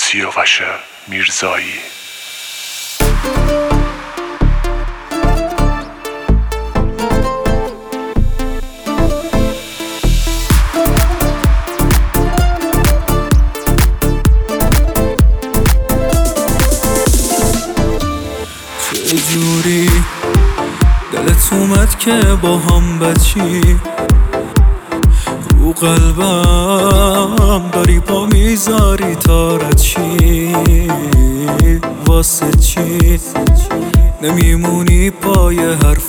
سیاوش میرزایی. چجوری دلت اومد که با هم بچی، رو قلبم داری پا میذاری تا رد چی، واسه چی نمیمونی پای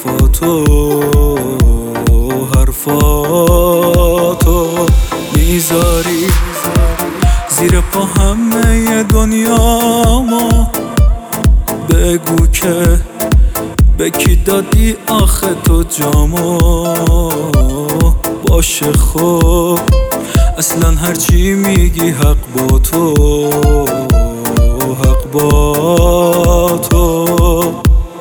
حرفاتو میذاری زیر پا همه دنیامو، بگو که به کی دادی آخه تو جامو، باشه خب اصلا هرچی میگی حق با تو، حق با تو.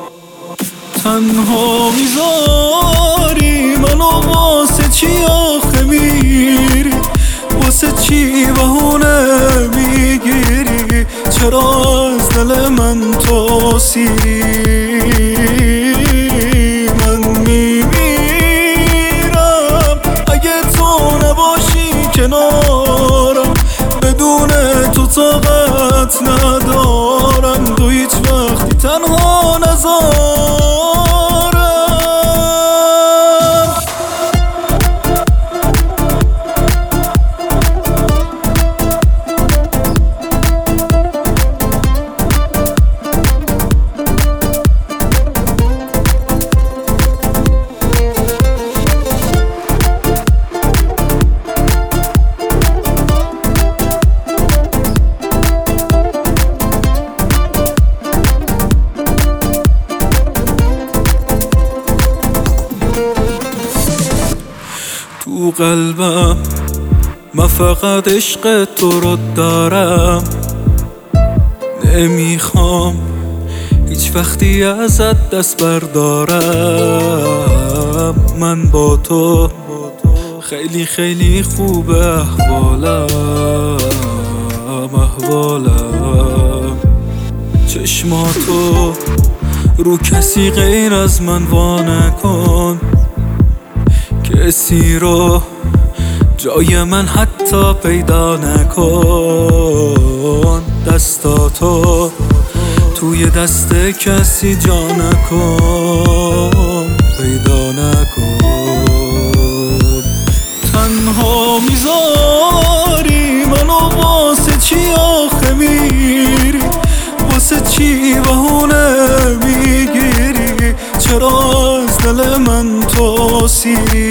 تنها میذاری منو واسه چی آخه میری، واسه چی بهونه میگیری، چرا از دل من تو سیری، من میمیرم اگه تو نباشی کنارم، بدون تو طاقت ندارم، تو هیچ وقتی تنها نذارم. تو قلبم من فقط عشق تو رو دارم، نمیخوام هیچ وقتی ازت دست بردارم، من با تو خیلی خیلی خوبه احوالم، چشماتو رو کسی غیر از من وا نکن، کسی رو جای من حتی پیدا نکن، دستاتو توی دست کسی جا نکن، پیدا نکن. تنها میذاری منو واسه چی آخه میری، واسه چی بهونه میگیری، چرا از دل من تو سیری،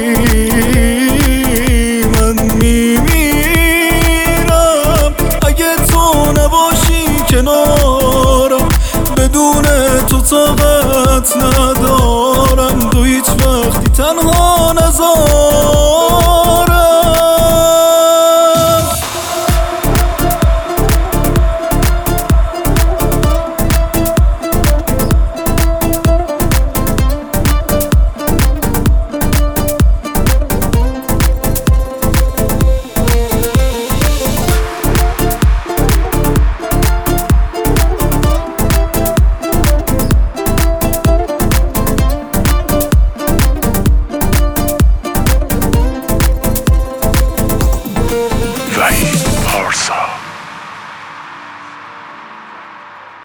من میمیرم اگه تو نباشی کنارم، بدون تو طاقت ندارم، تو هیچ وقتی تنها نذارم.